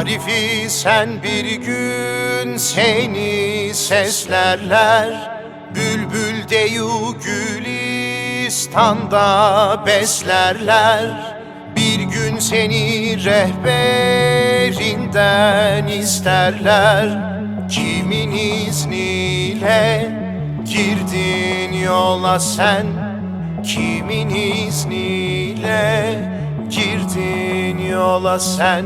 Arifi sen bir gün seni seslerler, bülbül deyu Gülistan'da beslerler. Bir gün seni rehberinden isterler. Kimin izniyle girdin yola sen? Kimin izniyle girdin yola sen?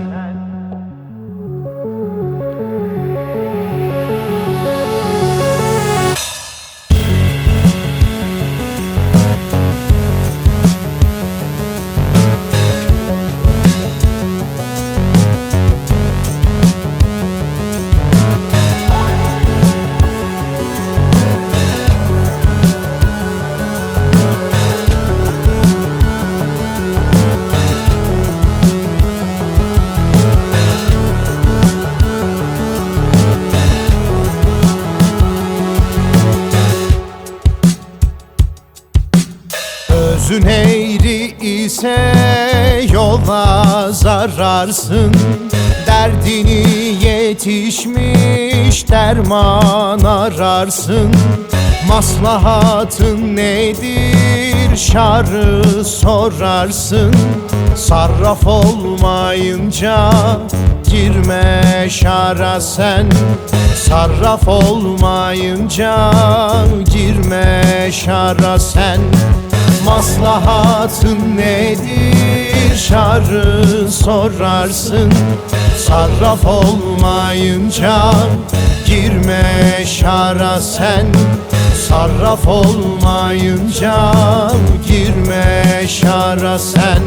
Özün eğri ise yola zararsın. Derdini yetişmiş derman ararsın. Maslahatın nedir şarı sorarsın. Sarraf olmayınca girme şara sen. Sarraf olmayınca girme şara sen. Maslahatın nedir şarı sorarsın. Sarraf olmayınca girme şara sen. Sarraf olmayınca girme şara sen.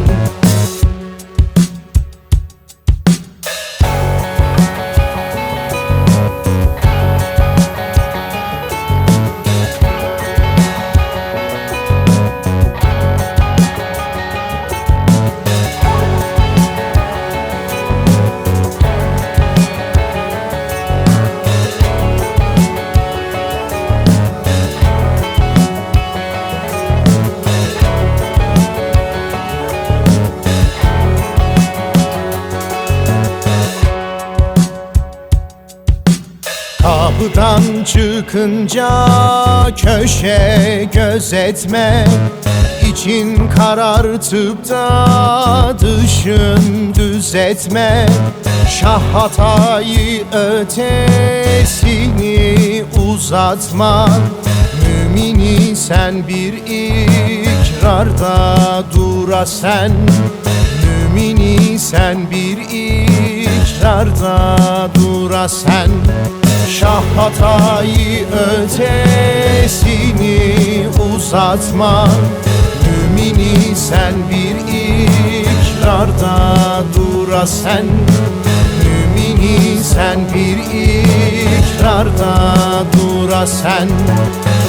Kapıdan çıkınca köşe gözetme. İçin karartıp da dışın düzetme. Şah hatayı ötesini uzatma. Mümini sen bir ikrarda dura sen. Mümini sen bir ikrarda dura sen. Şah hatayı ötesini uzatma. Mümini sen bir ikrarda dura sen. Mümini sen bir ikrarda dura sen.